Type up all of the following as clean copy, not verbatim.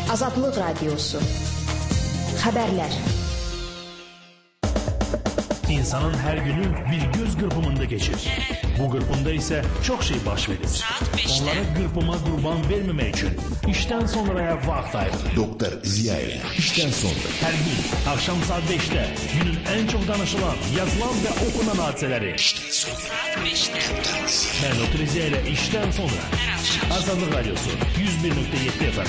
Azadlıq Radiosu. Xəbərlər. İnsanın hər günü bir göz qırpımında geçir. Bu qırpımda ise çok şey baş verir. Onlara qırpıma qurban vermemek için işten sonraya vaxt ayırır. Doktor Ziya ile işten sonra. Her gün akşam saat 5'te günün en çok danışılan, yazılan ve okunan hadiseleri. İşten sonra. Saat 5'te. Ben Doktor Ziya ile işten sonra. Her akşam. Azadlıq Radiosu 101.7 FM.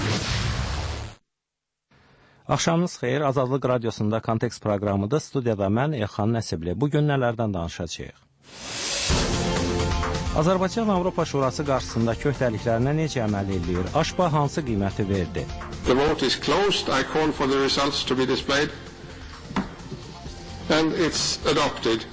Axşamınız xeyir, Azadlıq Radiosunda Kontekst proqramıdır. Studiyada mən Elxan Nəsibli. Bugün nələrdən danışacağıq? Azərbaycan Avropa Şurası qarşısındakı öhdəliklərinə necə əməl edir? AŞPA hansı qiyməti verdi? The vote is closed. I call for the results to be displayed. And it's adopted.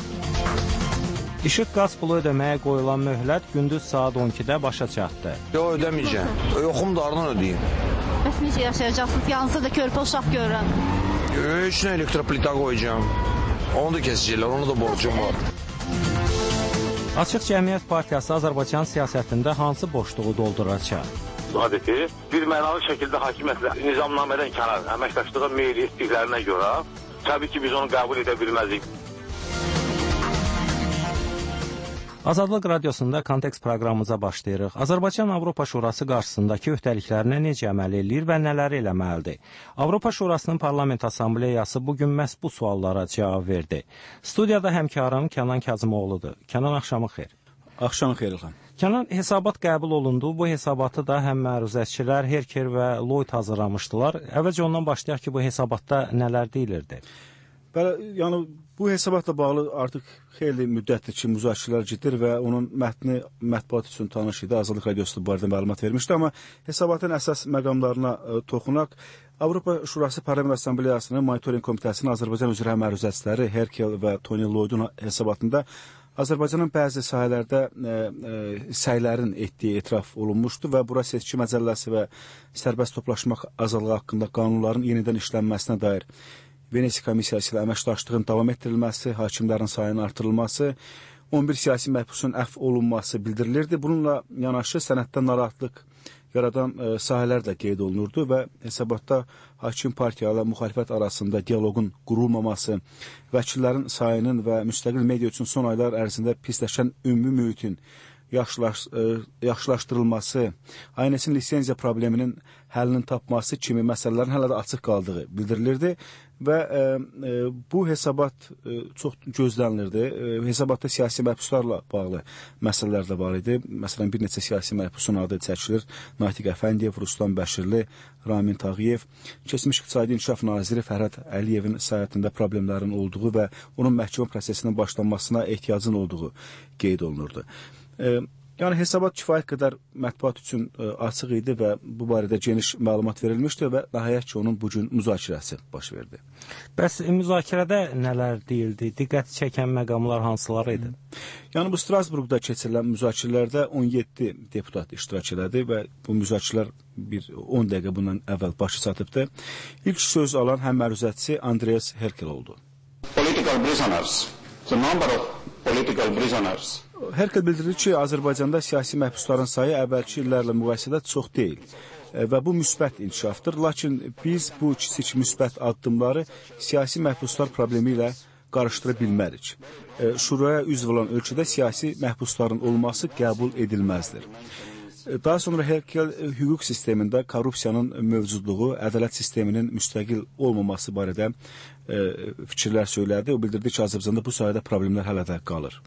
İşıq qaz pulu ödəməyə qoyulan möhlət gündüz saat 12-də başa çatdı. Yox, ödəməyəcəm. Yoxum dardan ödəyim. Bəs necə yaşayacaqsınız? Yanınızda da körpə uşaq görürəm. Üçün elektroplita qoyacağım. Onu da kesəcəklər, onu da borcum var. Açıq Cəmiyyət Partiyası Azərbaycan siyasətində hansı boşluğu dolduracaq? Adəti bir mənalı şəkildə hakimiyyətlə nizamnamədən kənar əməkdaşlığa meyil etdiklərinə görə təbii ki, biz onu qəbul edə bilməzik. Azadlıq Radiosunda Kontekst proqramımıza başlayırıq. Azərbaycan Avropa Şurası qarşısındakı öhdəliklərinə necə əməl edir və nələri eləməlidir? Avropa Şurasının Parlament Assambleyası bugün məhz bu suallara cavab verdi. Studiyada həmkarım Kənan Kazımoğludur. Kənan, axşamın xeyir. Axşamın xeyir, Elxan. Kənan, hesabat qəbul olundu. Bu hesabatı da həm məruzətçilər Herker və Lloyd hazırlamışdılar. Əvvəlcə ondan başlayaq ki, bu hesabatda nələr deyilirdi? Yəni, bu hesabatla bağlı artıq xeyli müddətdir ki, müzakirələr gedir və onun mətni mətbuat üçün tanış idi. Azadlıq Radiosu bu barədə məlumat vermişdi, amma hesabatın əsas məqamlarına toxunaq. Avropa Şurası Parlament Assambleyasının Monitoring Komitəsinin Azərbaycan üzrə məruzətçiləri Herkel və Tony Lloydun hesabatında Azərbaycanın bəzi sahələrdə səylərin etdiyi etiraf olunmuşdu və bura seçki məcəlləsi və sərbəst toplaşmaq azadlığı haqqında qanunların yenidən işlənməsinə dair Venesiya Komissiyası ilə əməkdaşlığın davam etdirilməsi, hakimlərin sayının artırılması, 11 siyasi məhbusun əfv olunması bildirilirdi. Bununla yanaşı sənəddə narahatlıq yaradan sahələr də qeyd olunurdu və hesabatda hakim partiya ilə müxalifət arasında dialoqun qurulmaması, vəkillərin sayının və müstəqil media üçün son aylar ərzində pisləşən ümumi mühitin yaxşılaşdırılması, ANS-in lisenziya probleminin həllini tapması kimi məsələlərin hələ də açıq qaldığı bildirilirdi və bu hesabat çox gözlənilirdi. Hesabatda siyasi məhbuslarla bağlı məsələlər də var idi. Məsələn, bir neçə siyasi məhbusun adı çəkilir. Natiq Əfəndiyev, Ruslan Bəşirli, Ramin Tağıyev, keçmiş İqtisadi İnkişaf Naziri Fərhad Əliyevin səhhətində problemlərin olduğu və onun məhkəmə prosesinin başlanmasına ehtiyacın olduğu qeyd olunurdu. Yəni, hesabat kifayət qədər mətbuat üçün açıq idi və bu barədə geniş məlumat verilmişdi və nəhayət ki, onun bugün müzakirəsi baş verdi. Bəs müzakirədə nələr deyildi? Diqqət çəkən məqamlar hansılar idi? Yəni, bu Strasburqda keçirilən müzakirələrdə 17 deputat iştirak elədi və bu müzakirələr 10 dəqiqə bundan əvvəl başı çatıbdı. İlk söz alan həm məruzətçi Andreas Herkel oldu. Political prisoners. The number of political prisoners. Herkel bildirir ki, Azərbaycanda siyasi məhbusların sayı əvvəlki illərlə müqayisədə çox deyil və bu müsbət inkişafdır. Lakin biz bu kiçik müsbət addımları siyasi məhbuslar problemi ilə qarışdıra bilmərik. Şuraya üzv olan ölkədə siyasi məhbusların olması qəbul edilməzdir. Daha sonra Herkel hüquq sistemində korrupsiyanın mövcudluğu, ədalət sisteminin müstəqil olmaması barədə fikirlər söylədi. O bildirdi ki, Azərbaycanda bu sayədə problemlər hələ də qalır.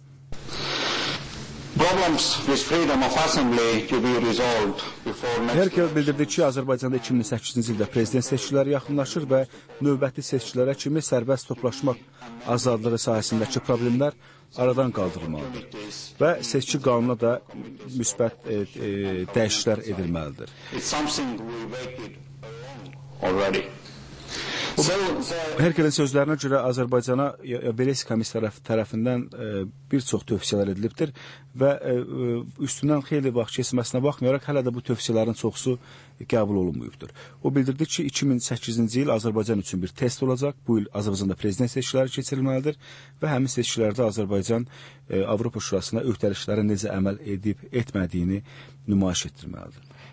Herkel bildirdi ki, Azərbaycanda 2008-ci ildə prezident seçkiləri yaxınlaşır və növbəti seçkilərə kimi sərbəst toplaşmaq azadlığı sahəsindəki problemlər aradan qaldırılmalıdır və seçki qanununa da müsbət dəyişikliklər edilməlidir. Herkelin sözlərinə görə Azərbaycana Venesiya Komissiyası tərəfindən bir çox tövsiyələr edilibdir və üstündən xeyli vaxt keçməsinə baxmayaraq hələ də bu tövsiyələrin çoxusu qəbul olunmuyubdur. O bildirdi ki, 2008-ci il Azərbaycan üçün bir test olacaq. Bu il Azərbaycanda prezident seçkiləri keçirilməlidir və həmin seçkilərdə Azərbaycan Avropa Şurasına öhdəliklərə necə əməl edib etmədiyini nümayiş etdirməlidir.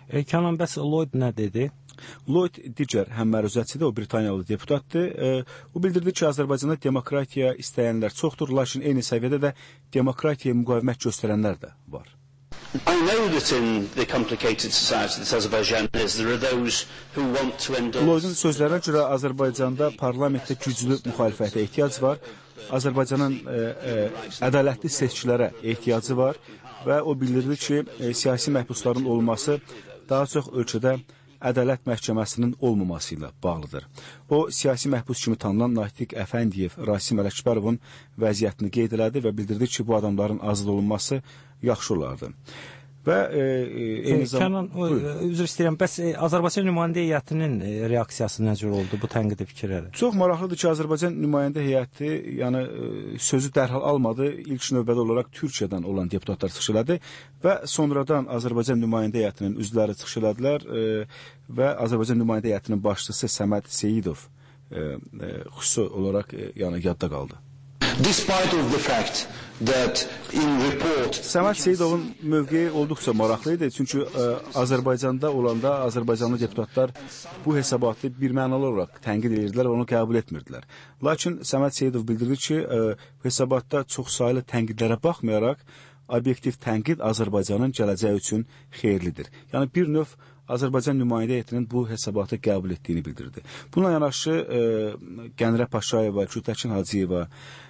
Kənan, bəs Lloyd nə dedi? Lloyd digər həmməruzətçidir, o Britaniyalı deputatdır. O bildirdi ki, Azərbaycanda demokratiya istəyənlər çoxdur, lakin eyni səviyyədə də demokratiyaya müqavimət göstərənlər də var. I know that in the complicated society that Azerbaijan is, there are those who want to endorse... Lloyd'un sözlərinə görə Azərbaycanda parlamentdə güclü müxalifətə ehtiyac var, Azərbaycanın ədalətli seçkilərə ehtiyacı var və o bildirdi ki, siyasi məhbusların olması daha çox ölkədə ədalət məhkəməsinin olmaması ilə bağlıdır. O, siyasi məhbus kimi tanınan Natiq Əfəndiyev, Rasim Ələkbərovun vəziyyətini qeyd elədi və bildirdi ki, bu adamların azad olunması yaxşı olardı. Və eyni zamanda... Kənan, üzr istəyirəm, bəs Azərbaycan nümayəndə heyətinin reaksiyası nə cür oldu bu tənqidi fikirlərə? Çox maraqlıdır ki, Azərbaycan nümayəndə heyəti sözü dərhal almadı. İlk növbədə olaraq Türkiyədən olan deputatlar çıxış elədi və sonradan Azərbaycan nümayəndə heyətinin üzvləri çıxış elədilər və Azərbaycan nümayəndə heyətinin başçısı Səməd Seyidov xüsusi olaraq yadda qaldı. Despite of the fact that in report... Səməd Seyidovun mövqeyi olduqca maraqlı idi. Çünki Azərbaycanda olanda Azərbaycanlı deputatlar bu hesabatı birmənalı olaraq tənqid edirdilər və onu qəbul etmirdilər. Lakin Səməd Seyidov bildirdi ki, hesabatda çox saylı tənqidlərə baxmayaraq, obyektiv tənqid Azərbaycanın gələcəyi üçün xeyirlidir. Yəni, bir növ Azərbaycan nümayəndə heyətinin bu hesabatı qəbul etdiyini bildirdi. Buna yanaşı Qənirə Paşayeva, Gültəkin Hacıyeva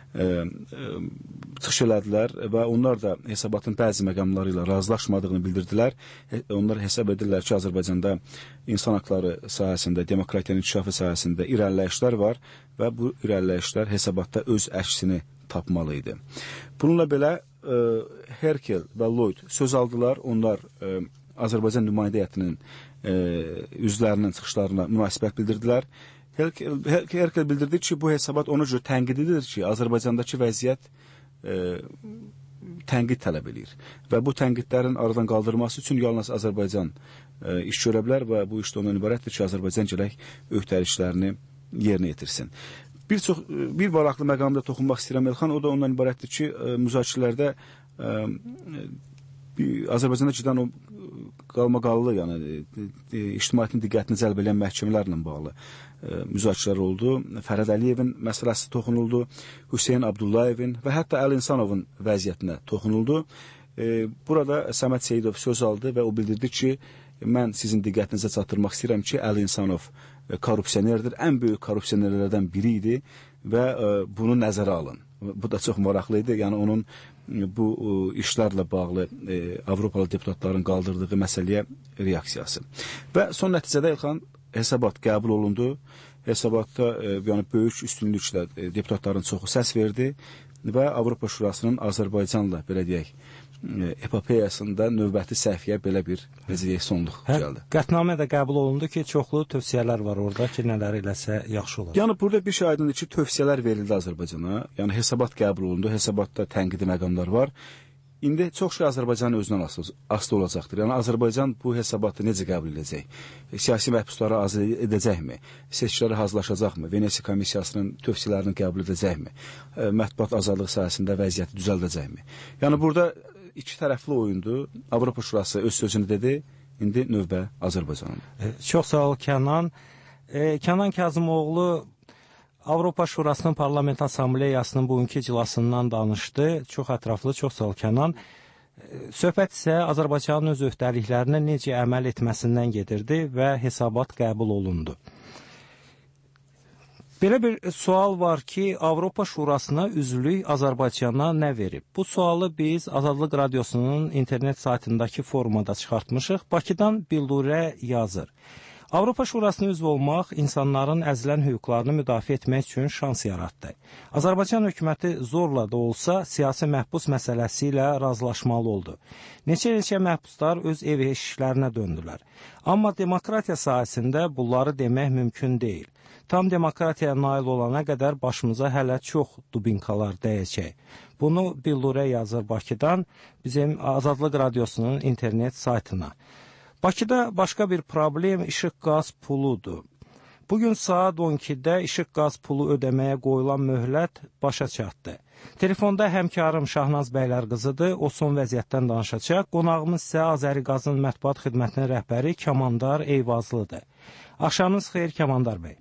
çıxış elədilər və onlar da hesabatın bəzi məqamları ilə razılaşmadığını bildirdilər. Onlar hesab edirlər ki, Azərbaycanda insan haqları sahəsində, demokratiyanın inkişafı sahəsində irəliləyişlər var və bu irəliləyişlər hesabatda öz əksini tapmalı idi. Bununla belə Herkel və Lloyd söz aldılar. Onlar Azərbaycan nümayəndə heyətinin üzvlərinin çıxışlarına münasibət bildirdilər. Herkel bildirdi ki, bu hesabat ona görə tənqididir ki, Azərbaycandakı vəziyyət tənqid tələb edir. Və bu tənqidlərin aradan qaldırılması üçün yalnız Azərbaycan iş görə bilər və bu işdə ondan ibarətdir ki, Azərbaycan gərək öhdəliklərini yerinə yetirsin. Bir maraqlı məqamda toxunmaq istəyirəm Elxan, o da ondan ibarətdir ki, müzakirələrdə Azərbaycanda gedən o qalmaqallı, yəni ictimaiyyətin diqqətini cəlb edən məhkəmələrlə bağlı müzakirələr oldu. Fərəd Əliyevin məsələsi toxunuldu, Hüseyn Abdullayevin və hətta Əli İnsanovun vəziyyətinə toxunuldu. Burada Səməd Seyidov söz aldı və o bildirdi ki, mən sizin diqqətinizə çatdırmaq istəyirəm ki, Əli İnsanov korrupsionerdir, ən böyük korrupsionerlərdən biri idi və bunu nəzərə alın. Bu da çox maraqlı idi, yəni onun bu işlərlə bağlı Avropalı deputatların qaldırdığı məsələyə reaksiyası. Və son nəticədə Elxan, hesabat qəbul olundu. Hesabatda yəni böyük üstünlüklə deputatların çoxu səs verdi və Avropa Şurasının Azərbaycanla, belə deyək, epopeyasında növbəti səhviyyə belə bir sonluq gəldi. Qətnamə də qəbul olundu ki, çoxlu tövsiyələr var orada ki, nələr eləsə yaxşı olar. Yəni, burada bir şey aydındır ki, tövsiyələr verildi Azərbaycana. Yəni, hesabat qəbul olundu, hesabatda tənqidi məqamlar var. İndi çox şey Azərbaycanın özündən asılı olacaqdır. Yəni, Azərbaycan bu hesabatı necə qəbul edəcək? Siyasi məhbusları azad edəcəkmi? Seçkiləri hazırlaşacaqmı? Venesiya Komissiyasının tövsiyələrini qəbul edəcəkmi? Mətbuat azadlığı sahəsində vəziyyəti düzəldəcəkmi? Yəni, burada iki tərəfli oyundu. Avropa Şurası öz sözünü dedi, indi növbə Azərbaycanın. Çox sağ ol, Kənan. Kənan Kazımoğlu Avropa Şurasının Parlament Assambleyasının bugünkü iclasından danışdı. Çox ətraflı, çox sağ ol, Kənan. Söhbət isə Azərbaycanın öz öhdəliklərinə necə əməl etməsindən gedirdi və hesabat qəbul olundu. Belə bir sual var ki, Avropa Şurasına üzvlük Azərbaycana nə verib? Bu sualı biz Azadlıq Radiosunun internet saytındakı forumada çıxartmışıq. Bakıdan Bildurə yazır. Avropa Şurasına üzv olmaq insanların əzilən hüquqlarını müdafiə etmək üçün şans yaratdı. Azərbaycan hökuməti zorla da olsa siyasi məhbus məsələsi ilə razılaşmalı oldu. Neçə məhbuslar öz ev işlərinə döndülər. Amma demokratiya sahəsində bunları demək mümkün deyil. Tam demokratiyaya nail olana qədər başımıza hələ çox dubinkalar dəyəcək. Bunu Bildurə yazır Bakıdan bizim Azadlıq Radiosunun internet saytına. Bakıda başqa bir problem işıq qaz puludur. Bugün saat 12-də işıq qaz pulu ödəməyə qoyulan möhlət başa çatdı. Telefonda həmkarım Şahnaz Bəylərqızıdır, o son vəziyyətdən danışacaq. Qonağımız isə Azəriqazın mətbuat xidmətinin rəhbəri Kəmandar Eyvazlıdır. Axşamınız xeyir Kəmandar bəy.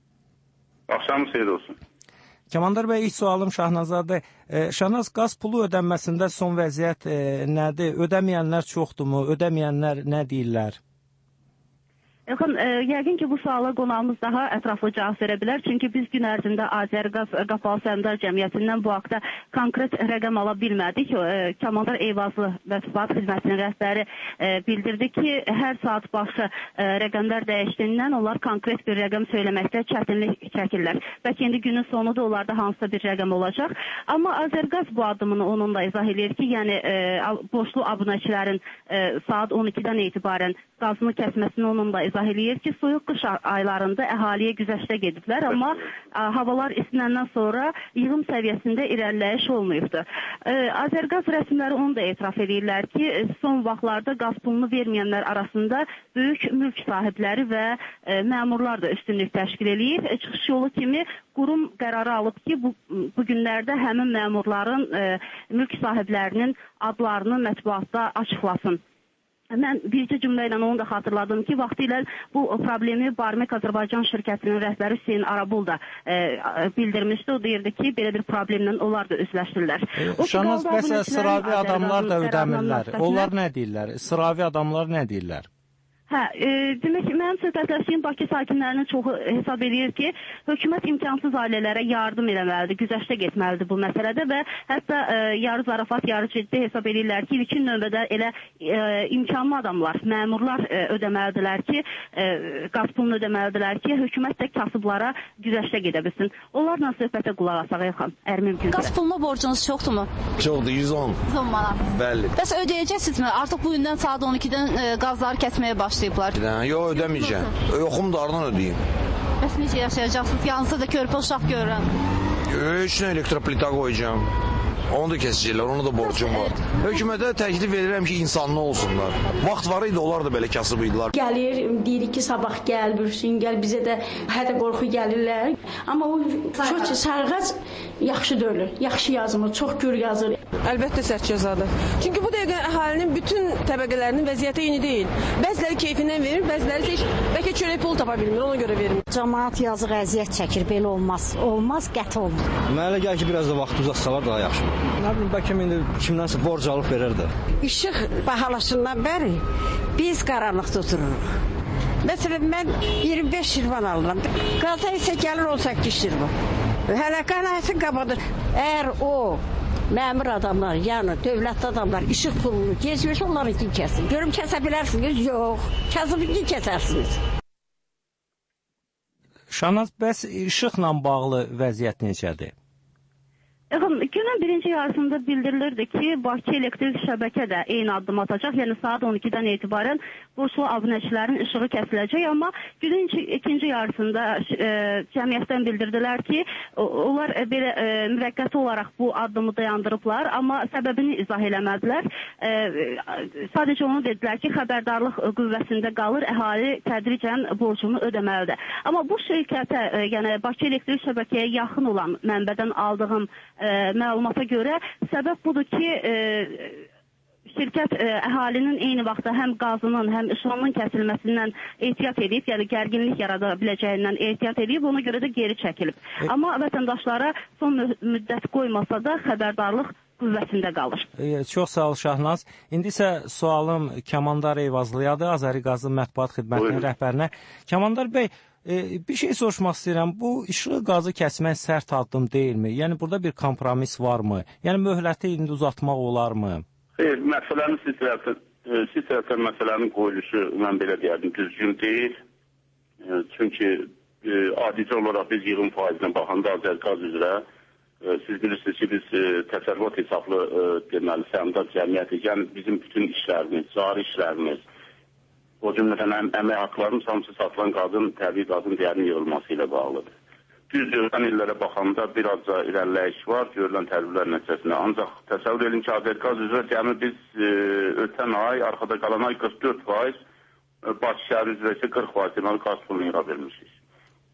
Axşamınız xeyir olsun. Kəmandar bəy, ilk sualım Şahnazadır. Şahnaz, qaz pulu ödənməsində son vəziyyət nədir? Ödəməyənlər çoxdurmu? Ödəməyənlər nə deyirlər? Yaxın, yəqin ki, bu suala qonağımız daha ətraflı cavab verə bilər. Çünki biz gün ərzində Azəriqaz Qapalı Səhmdar Cəmiyyətindən bu haqda konkret rəqəm ala bilmədik. Kəmandar Eyvazlı mətbuat xidmətinin rəhbəri bildirdi ki, hər saat başı rəqəmlər dəyişdiyindən onlar konkret bir rəqəm söyləməkdə çətinlik çəkirlər. Bəlkə indi günün sonuda onlarda hansısa bir rəqəm olacaq. Amma Azəriqaz bu addımını onunla izah edir ki, yəni borclu abunəçilərin saat 12-dən etibarən qazını kəsməsini onunla izah eləyir ki, soyuq qış aylarında əhaliyə güzəştə gediblər, amma havalar isinəndən sonra yığım səviyyəsində irəliləyiş olmayıbdır. Azəriqaz rəsmiləri onu da etiraf edirlər ki, son vaxtlarda qaz pulunu verməyənlər arasında böyük mülk sahibləri və məmurlar da üstünlük təşkil eləyir. Çıxış yolu kimi qurum qərarı alıb ki, bu günlərdə həmin məmurların mülk sahiblərinin adlarını mətbuatda açıqlasın. Mən bircə cümlə ilə onu da xatırladım ki, vaxtilə bu problemi Barmek Azərbaycan şirkətinin rəhbəri Hüseyin Arabul da bildirmişdi. O deyirdi ki, belə bir problemlə onlar da üzləşdirlər. Şahnaz, bəs sıravi adamlar da ödəmirlər. Onlar nə deyirlər? Sıravi adamlar nə deyirlər? Demək ki, mənim söhbətləşdiyim Bakı sakinlərinin çoxu hesab edir ki, hökumət imkansız ailələrə yardım eləməlidir, güzəştə getməlidir bu məsələdə və hətta yarı zarafat, yarı ciddi hesab edirlər ki, ilkin növbədə elə imkanlı adamlar, məmurlar ödəməlidirlər ki, qaz pulunu ödəməlidirlər ki, hökumət də kasıblara güzəştə gedə bilsin. Onlarla söhbətə qulaq asaq Elxan, əgər mümkündür. Qaz puluna borcunuz çoxdurmu? Çoxdur, 110. 110 manat. Bəli. Bəs ödəyəcəksinizmi? Artıq bu gündən saat 12-dən qazları kəsməyə başlayır. Yox, ödəməyəcəm. Yoxum da aradan ödəyim. Bəs necə yaşayacaqsınız? Yanınızda da körpə uşaq görürəm. Üçünə elektroplita qoyacağım. Onu da kesəcəklər, onu da borcum var. Hökumətə təklif verirəm ki, insanlı olsunlar. Vaxt var idi, onlar da belə kasıb idilər. Gəlir, deyirik ki, sabah gəl, bürsün, gəl, bizə də hədə qorxu gəlirlər. Amma o çox ki, sarğac yaxşı dölür, yaxşı yazmır, çox gür yazır. Əlbəttə sərt cəzadır. Çünki bu dəqiqə əhalinin bütün təbəqələrinin vəziyyəti eyni deyil. Bəziləri keyfindən verir, bəziləri isə bəlkə çörək pul tapa bilmir, ona görə vermir. Cəmaət yazıq əziyyət çəkir, belə olmaz. Olmaz, qəti olmaz. Mənə gəl ki, biraz da vaxt uzatsalar daha yaxşı. Nə bilim, bəlkə indi kimdənsə borc alıb verir də. İşıq bahalaşından bəri biz qaranlıqda otururuq. Məsələn, mən 25 şirvan alıram. Qaza isə gəlir 18 şirvan. Hələ qanayəsi qabadır. Əgər o məmur adamlar, yəni dövlətli adamlar işıq pulunu geçmiş, onlarınki kəsin. Görüm kəsə bilərsiniz? Yox. Kəsibinki kəsərsiniz. Şahnaz, bəs işıqla bağlı vəziyyət necədir? Günün birinci yarısında bildirilirdi ki, Bakı elektrik şəbəkə də eyni addım atacaq. Yəni saat 12-dən etibarən borclu abunəçilərin işığı kəsiləcək. Amma günün ikinci yarısında cəmiyyətdən bildirdilər ki, onlar belə müvəqqəti olaraq bu addımı dayandırıblar. Amma səbəbini izah eləmədilər. Sadəcə onu dedilər ki, xəbərdarlıq qüvvəsində qalır, əhali tədricən borcunu ödəməlidir. Amma bu şirkətə, yəni Bakı elektrik şəbəkəyə yaxın olan mənbədən aldığım məlumata görə səbəb budur ki, şirkət əhalinin eyni vaxtda həm qazının, həm işığının kəsilməsindən ehtiyat edib, yəni gərginlik yarada biləcəyindən ehtiyat edib, ona görə də geri çəkilib. Amma vətəndaşlara son müddət qoymasa da xəbərdarlıq qüvvəsində qalır. Çox sağ ol Şahnaz. İndi isə sualım Kəmandar Eyvazlıyadır, Azəriqazın mətbuat xidmətinin rəhbərinə. Kəmandar bəy, bir şey soruşmaq istəyirəm. Bu işığı qazı kəsmək sərt addım deyilmi? Yəni burada bir kompromis varmı? Yəni möhləti indi uzatmaq olarmı? Xeyr, məsələnin siz tərəfdən məsələnin qoyuluşu mən belə deyərdim, düzgün deyil. Çünki adicə olaraq biz yığım faizinə baxanda Azərqaz üzrə siz bilirsiniz ki, biz təsərrüfat hesablı deməli səhmdar cəmiyyətik, yəni bizim bütün işlərimiz, cari işlərimiz, o cümlədən əmək haqlarımız hamısı satılan qazın, təbii qazın dəyərinin yığılması ilə bağlıdır. Düz görülən illərə baxanda bir azca irəliləyiş var, görülən tədbirlər nəticəsində. Ancaq təsəvvür edin ki, Azərqaz üzrə cəmi biz ötən ay, arxada qalan ay 44%, Bakı şəhəri üzrə isə 40% deməli qaz pulunu yığa bilmişik.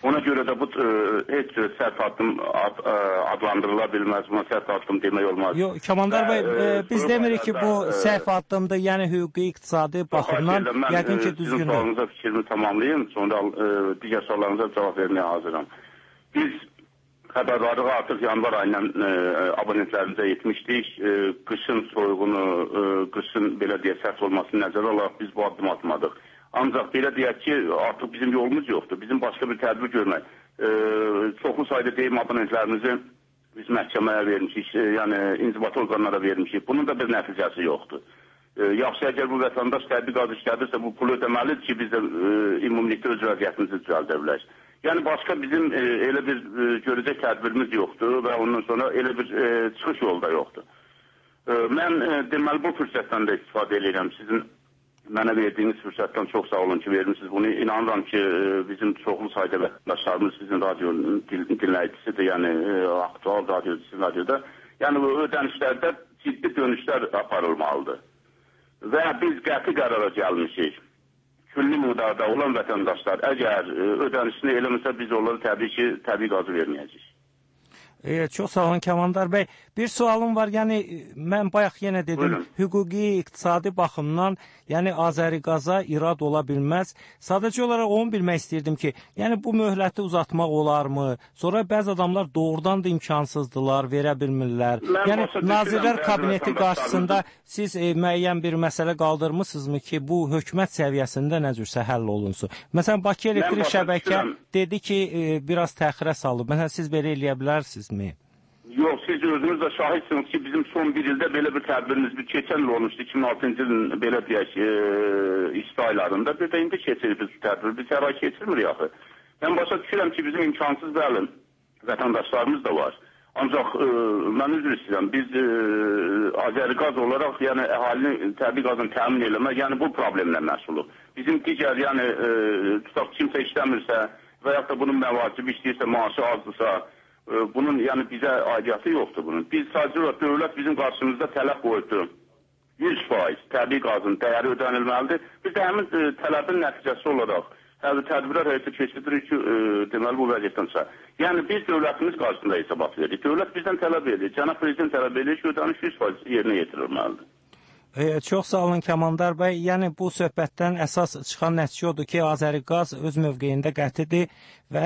Ona görə də bu heç səhv addım adlandırıla bilməz, buna səhv addım demək olmaz. Yox, Kamandar bəy, biz demirik ki, bu səhv addımdır, yəni hüquqi, iqtisadi baxımdan yəqin ki, düzgündür. Sizin sualınıza fikrimi tamamlayayım, sonra digər suallarınıza cavab verməyə hazıram. Biz xəbərdarlığı artıq yanvar ayından abonentlərimizə etmişdik. Qışın soyğunu, qışın belə deyək, səhv olmasını nəzərə alaraq biz bu addım atmadıq. Ancaq belə deyək ki, artıq bizim yolumuz yoxdur. Bizim başqa bir tədbir görmək. Çoxlu sayda deyim abonentlərimizi biz məhkəməyə vermişik, yəni inzibati orqanlara vermişik. Bunun da bir nəticəsi yoxdur. Yaxşı, əgər bu vətəndaş təbii qaz işlədirsə, bu pulu ödəməlidir ki, biz də ümumilikdə öz vəziyyətimizi düzəldə bilək. Yəni başqa bizim elə bir görəcək tədbirimiz yoxdur və ondan sonra elə bir çıxış yolu da yoxdur. Mən deməli bu fürsətdən də istifadə edirəm. Sizin mənə verdiyiniz fürsətdən çox sağ olun ki, vermişsiniz bunu. İnanıram ki, bizim çoxlu sayda vətəndaşlarımız sizin radionun dinləyicisidir, yəni aktual radio, sizin radioda. Yəni ödənişlərdə ciddi dönüşlər aparılmalıdır. Və biz qəti qərara gəlmişik. Külli miqdarda olan vətəndaşlar əgər ödənişini eləmirsə, biz onları təbii ki, təbii qazı verməyəcəyik. Çox sağ olun Kamandar bəy. Bir sualım var, yəni mən bayaq yenə dedim, hüquqi, iqtisadi baxımdan, yəni Azəriqaza irad ola bilməz. Sadəcə olaraq onu bilmək istəyirdim ki, yəni bu möhləti uzatmaq olarmı? Sonra bəzi adamlar doğrudan da imkansızdılar, verə bilmirlər. Yəni Nazirlər Kabineti qarşısında siz müəyyən bir məsələ qaldırmısınızmı ki, bu hökumət səviyyəsində nə cürsə həll olunsun? Məsələn, Bakı Elektrik Şəbəkə dedi ki, biraz təxirə salıb. Məsələn, siz belə eləyə bilərsiniz? Yox, siz özünüz də şahidsiniz ki, bizim son bir ildə belə bir tədbirimiz keçən il olmuşdu, 2006-cı ilin belə deyək isti aylarında, bir də indi keçirir biz tədbir, biz hər ay keçirmirik axı. Mən başa düşürəm ki, bizim imkansız bəli vətəndaşlarımız da var. Ancaq mən üzr istəyirəm, biz Azəriqaz olaraq, yəni əhalinin təbii qazını təmin eləmək, yəni bu problemlə məşğuluq. Bizim digər, yəni tutaq kimsə işləmirsə və yaxud da bunun məvacibi işləyirsə, maaşı azdırsa, bunun yəni bizə aidiyyatı yoxdur bunun. Biz sadəcə olaraq dövlət bizim qarşımızda tələb qoydu. 100% təbii qazın dəyəri ödənilməlidir. Biz də həmin tələbin nəticəsi olaraq tədbirlər həyata keçiririk ki, deməli bu vəziyyətdən çıxar. Yəni biz dövlətimiz qarşısında hesabat veririk. Dövlət bizdən tələb edir. Cənab Prezident tələb edir ki, ödəniş 100% yerinə yetirilməlidir. Çox sağ olun Kamandar bəy. Yəni bu söhbətdən əsas çıxan nəticə odur ki, Azəriqaz öz mövqeyində qətidir və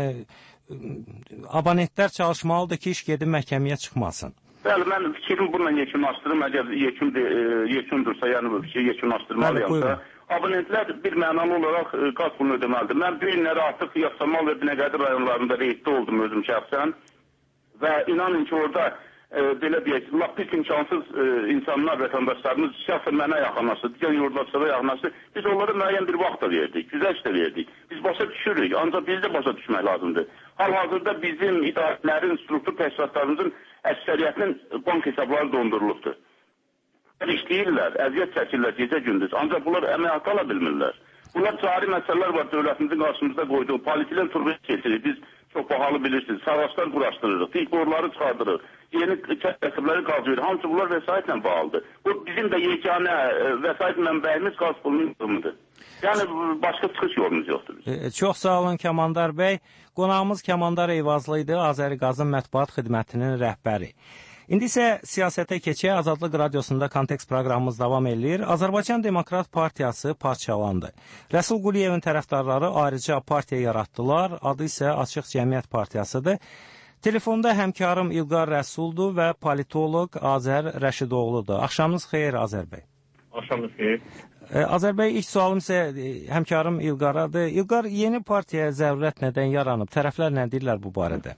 abonentlər çalışmalıdır ki, iş gedib məhkəməyə çıxmasın. Bəli, mən fikrimi bununla yekunlaşdırım. Əgər yekundursa, yəni yekunlaşdırmalıyamsa, abonentlər bir mənalı olaraq qaz pulunu ödəməlidir. Mən bu günləri artıq Yasamal və Binəqədi rayonlarında reyddə oldum özüm şəxsən və inanın ki, orada belə deyək, lap pis imkansız insanlar, vətəndaşlarımız şəxsən mənə yaxınlaşdı, digər yurdaşlara yaxınlaşdı. Biz onlara müəyyən bir vaxt da verdik, güzəşt də verdik. Biz başa düşürük, ancaq biz də başa düşmək lazımdır. Hal-hazırda bizim idarələrin, struktur təşkilatlarımızın əksəriyyətinin bank hesabları dondurulubdur. İşləyirlər, əziyyət çəkirlər gecə gündüz, ancaq bunlar əmək ala bilmirlər. Bunlar cari məsələlər var dövlətimizin qarşımızda qoyduğu. Polietilen turbayı keçirik, biz çox bahalı bilirsiniz, savaşlar quraşdırırıq, ilk boruları çıxardırıq, yeni kəsəbləri qaz verir. Hamısı bunlar vəsaitlə bağlıdır. Bu bizim də yeganə vəsait mənbəyimiz qaz pulunun yığımıdır. Yəni başqa çıxış yolumuz yoxdur. Çox sağ olun Kamandar bəy. Qonağımız Kamandar Eyvazlı idi, Azəriqazın mətbuat xidmətinin rəhbəri. İndi isə siyasətə keçək. Azadlıq Radiosunda Kontekst proqramımız davam edir. Azərbaycan Demokrat Partiyası parçalandı. Rəsul Quliyevin tərəfdarları ayrıca partiya yaratdılar. Adı isə Açıq Cəmiyyət Partiyasıdır. Telefonda həmkarım İlqar Rəsuldur və politoloq Azər Rəşidoğludur. Axşamınız xeyir Azər bəy. Axşamınız xeyir. Azər bəy, ilk sualım isə həmkarım İlqaradır. İlqar, yeni partiyaya zərurət nədən yaranıb? Tərəflər nə deyirlər bu barədə?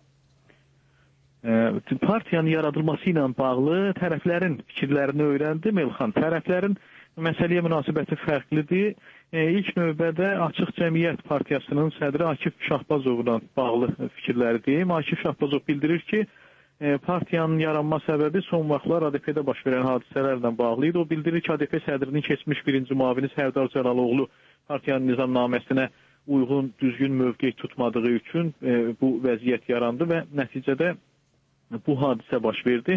Partiyanın yaradılması ilə bağlı tərəflərin fikirlərini öyrəndim Elxan. Tərəflərin məsələyə münasibəti fərqlidir. İlk növbədə Açıq Cəmiyyət Partiyasının sədri Akif Şahbazovla bağlı fikirləri deyim. Akif Şahbazov bildirir ki, partiyanın yaranma səbəbi son vaxtlar ADP-də baş verən hadisələrlə bağlı idi. O bildirir ki, ADP sədrinin keçmiş birinci müavini Sərdar Cəlaloğlu partiyanın nizamnaməsinə uyğun, düzgün mövqe tutmadığı üçün bu vəziyyət yarandı və nəticədə bu hadisə baş verdi.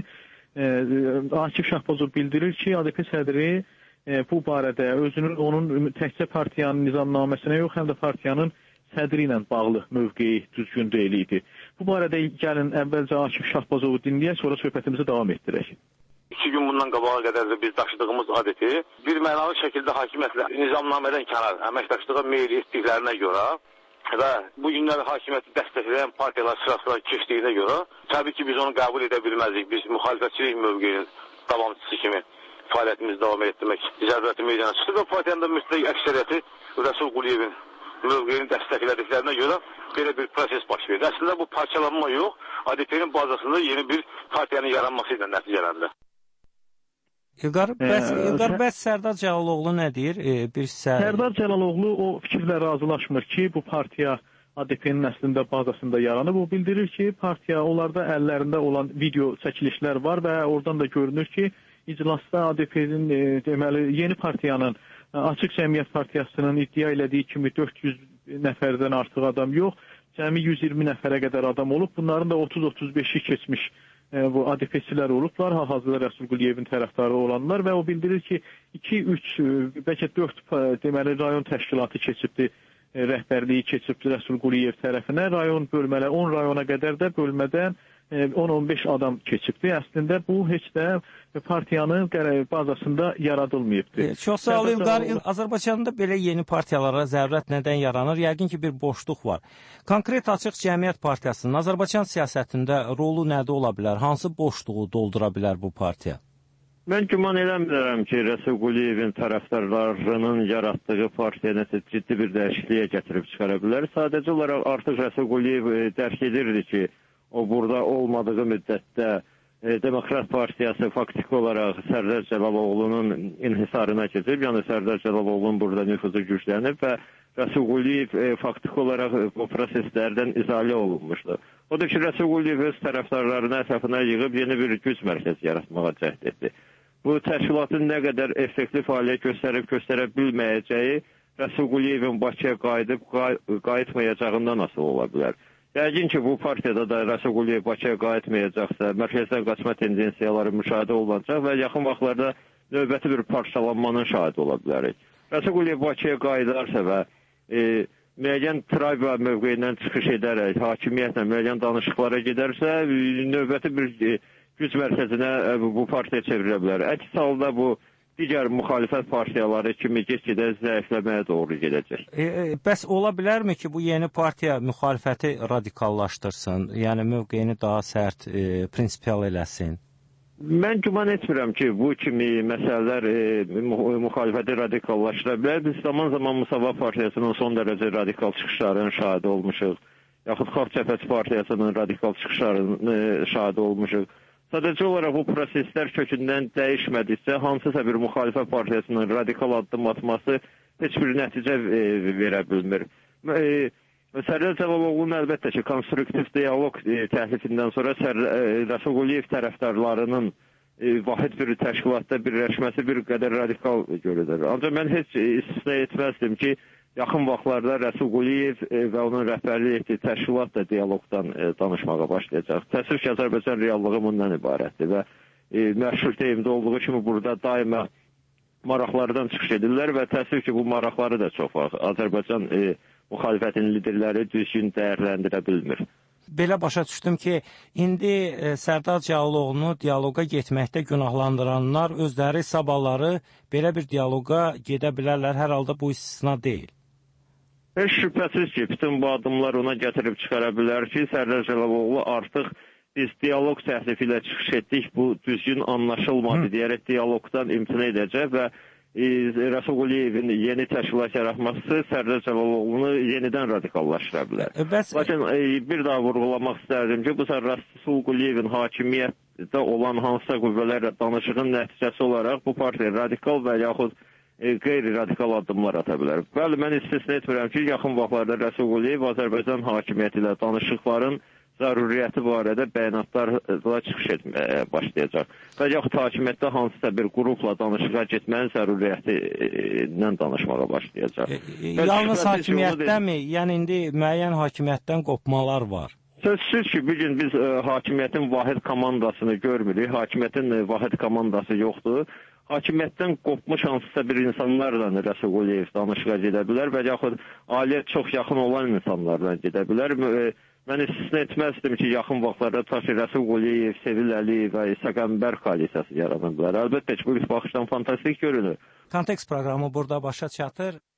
Akif Şahbazov bildirir ki, ADP sədri bu barədə özünün, onun təkcə partiyanın nizamnaməsinə yox, həm də partiyanın sədri ilə bağlı mövqeyi düzgün deyil idi. Bu barədə gəlin əvvəlcə Akif Şahbazovu dinləyək, sonra söhbətimizi davam etdirək. 2 gün bundan qabağa qədər də biz daşıdığımız adeti bir mənalı şəkildə hakimiyyətlə nizamnamədən kənar əməkdaşlığa meyil etdiklərinə görə və bu günlər hakimiyyəti dəstəkləyən partiyalar sırasına keçdiyinə görə təbii ki, biz onu qəbul edə bilməzik. Biz müxalifətçilik mövqeyinin davamçısı kimi fəaliyyətimizi davam etdirmək icazəti meydana çıxdı və partiyanın da mütləq əksəriyyəti Rəsul Quliyevin mövqeyini dəstəklədiklərinə görə belə bir proses baş verdi. Əslində bu parçalanma yox, ADP-nin bazasında yeni bir partiyanın yaranması ilə nəticələndi. İlqar, bəs Sərdar Cəlaloğlu nə deyir? Sərdar Cəlaloğlu o fikirlə razılaşmır ki, bu partiya ADP-nin əslində bazasında yaranıb. O bildirir ki, partiya onlarda əllərində olan video çəkilişlər var və oradan da görünür ki, iclasda ADP-nin deməli yeni partiyanın Açıq Cəmiyyət Partiyasının iddia elədiyi kimi 400 nəfərdən artıq adam yox, cəmi 120 nəfərə qədər adam olub. Bunların da 30-35-i keçmiş bu ADP-çilər olublar, hal-hazırda Rəsul Quliyevin tərəfdarı olanlar və o bildirir ki, 2-3, bəlkə 4 deməli rayon təşkilatı keçibdi, rəhbərliyi keçibdi Rəsul Quliyev tərəfinə. Rayon bölmələ 10 rayona qədər də bölmədən 10-15 adam keçibdi. Əslində bu heç də partiyanın bazasında yaradılmayıbdır. Çox sağ ol İlqar. Azərbaycanda belə yeni partiyalara zərurət nədən yaranır? Yəqin ki, bir boşluq var. Konkret Açıq Cəmiyyət Partiyasının Azərbaycan siyasətində rolu nədə ola bilər? Hansı boşluğu doldura bilər bu partiya? Mən güman eləmirəm ki, Rəsul Quliyevin tərəfdarlarının yaratdığı partiya nəsə ciddi bir dəyişikliyə gətirib çıxara bilər. Sadəcə olaraq artıq Rəsul Quliyev dərk edirdi ki, o burada olmadığı müddətdə Demokrat Partiyası faktiki olaraq Sərdar Cəlaloğlu'nun inhisarına keçib, yəni Sərdar Cəlaloğlu'nun burada nüfuzu güclənib və Rəsul Quliyev faktiki olaraq bu proseslərdən izalə olunmuşdur. Odur ki, Rəsul Quliyev öz tərəfdarlarını ətrafına yığıb yeni bir güc mərkəzi yaratmağa cəhd etdi. Bu təşkilatın nə qədər effektiv fəaliyyət göstərə bilməyəcəyi Rəsul Quliyevin Bakıya qayıtmayacağından asılı ola bilər. Yəqin ki, bu partiyada da Rəsul Quliyev Bakıya qayıtmayacaqsa, mərkəzdən qaçma tendensiyaları müşahidə olunacaq və yaxın vaxtlarda növbəti bir parçalanmanın şahidi ola bilərik. Rəsul Quliyev Bakıya qayıdarsa və müəyyən Trayba mövqeyindən çıxış edərək, hakimiyyətlə müəyyən danışıqlara gedərsə, növbəti bir güc mərkəzinə bu partiya çevrilə bilər. Əks halda bu digər müxalifət partiyaları kimi get-gedə zəifləməyə doğru gedəcək. Bəs ola bilərmi ki, bu yeni partiya müxalifəti radikallaşdırsın, yəni mövqeyini daha sərt, prinsipial eləsin? Mən güman etmirəm ki, bu kimi məsələlər müxalifəti radikallaşdıra bilər. Biz zaman-zaman Müsavat Partiyasının son dərəcə radikal çıxışlarının şahidi olmuşuq. Yaxud Xalq Cəbhəsi Partiyasının radikal çıxışlarının şahidi olmuşuq. Sadəcə olaraq bu proseslər kökündən dəyişmədikcə, hansısa bir müxalifət partiyasının radikal addım atması heç bir nəticə verə bilmir. Sərdar Cəlaloğlu'nun əlbəttə ki, konstruktiv dialoq təhlifindən sonra Rəsul Quliyev tərəfdarlarının vahid bir təşkilatda birləşməsi bir qədər radikal görülür. Ancaq mən heç istisna etməzdim ki, yaxın vaxtlarda Rəsul Quliyev və onun rəhbərlik etdiyi təşkilat da dialoqdan danışmağa başlayacaq. Təəssüf ki, Azərbaycan reallığı bundan ibarətdir və məşhur deyimdə olduğu kimi burada daima maraqlardan çıxış edirlər və təəssüf ki, bu maraqları da çox vaxt Azərbaycan müxalifətinin liderləri düzgün dəyərləndirə bilmir. Belə başa düşdüm ki, indi Sərdar Cəlaloğlu'nu dialoqa getməkdə günahlandıranlar özləri sabahları belə bir dialoqa gedə bilərlər. Hər halda bu istisna deyil. Heç şübhəsiz ki, bütün bu adımlar ona gətirib çıxara bilər ki, Sərdar Cəlaloğlu artıq biz dialoq təhlifi ilə çıxış etdik, bu düzgün anlaşılmadı deyərək dialoqdan imtina edəcək və Rəsul Quliyevin yeni təşkilat yaratması Sərdar Cəlaloğlu'nu yenidən radikallaşdıra bilər. Lakin bir daha vurğulamaq istərdim ki, bu Rəsul Quliyevin hakimiyyətdə olan hansısa qüvvələrlə danışığın nəticəsi olaraq bu partiya radikal və yaxud qeyri-radikal addımlar ata bilər. Bəli, mən istisna etmirəm ki, yaxın vaxtlarda Rəsul Quliyev Azərbaycan hakimiyyəti ilə danışıqların zəruriyyəti barədə bəyanatlarla çıxış etməyə başlayacaq. Və yaxud hakimiyyətdə hansısa bir qrupla danışığa getmənin zəruriyyətindən danışmağa başlayacaq. Yalnız hakimiyyətdənmi? Yəni indi müəyyən hakimiyyətdən qopmalar var. Sözsüz ki, bugün biz hakimiyyətin vahid komandasını görmürük. Hakimiyyətin vahid komandası yoxdur. hakimiyyətdən qopmuş hansısa bir insanlarla Rəsul Quliyev danışığa gedə bilər və yaxud ailəyə çox yaxın olan insanlarla gedə bilər. Mən istisna etməzdim ki, yaxın vaxtlarda tutaq ki, Rəsul Quliyev, Sevil Əliyev və İsa Qəmbər koalisiyası yarana bilər. Əlbəttə ki, bu baxışdan fantastik görünür. Kontekst proqramı burada başa çatır.